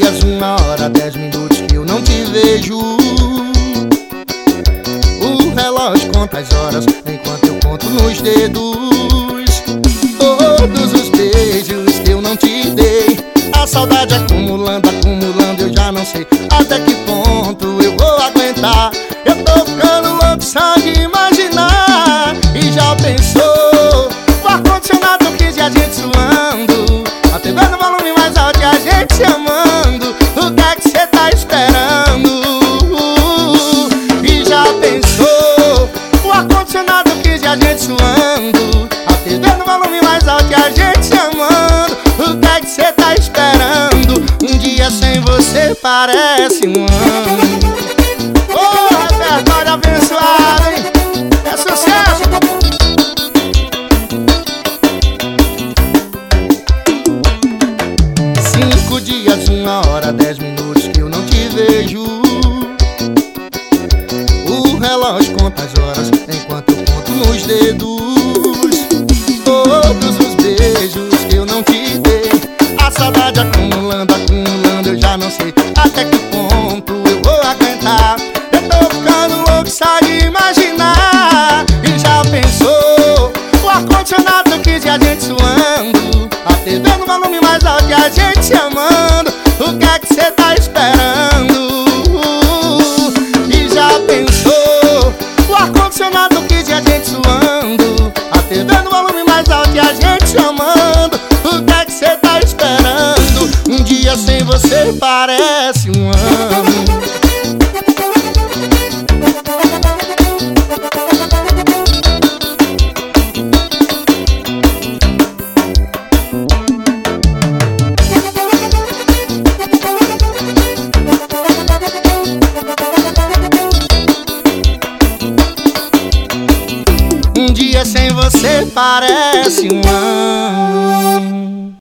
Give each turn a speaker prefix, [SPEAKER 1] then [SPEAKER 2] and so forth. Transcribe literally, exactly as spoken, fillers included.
[SPEAKER 1] dias, uma hora, dez minutos que eu não te vejo. O relógio conta as horas enquanto eu conto nos dedos todos os beijos que eu não te dei. A saudade acumulando, acumulando, eu já não sei até que ponto eu vou aguentar. Eu tô ficando louco só de imaginar. E já pensou? O ar-condicionado quis e a gente suando, a T V no volume mais alto e a gente se amando. O que é que cê tá esperando? E já pensou? O ar-condicionado quis e a gente suando, a T V no volume mais alto e a gente se amando. O que é que cê tá esperando? Um dia sem você parece um ano. Ô, repertório abençoado, hein? É sucesso! Cinco dias, uma hora, dez minutos que eu não te vejo. O relógio conta as horas enquanto eu conto nos dedos todos os beijos que eu não te dei. A saudade acumulando, acumulando, eu já não sei até que ponto eu vou aguentar. Eu tô ficando louco só de imaginar. E já pensou? O ar-condicionado quis e a gente suando, a T V no volume mais alto e a gente se amando. O que é que cê tá esperando? E já pensou? O ar-condicionado quis e a gente suando, a T V no volume mais alto e a gente se amando. O que é que cê tá esperando? Um dia sem você parece um ano. Um dia sem você parece um ano.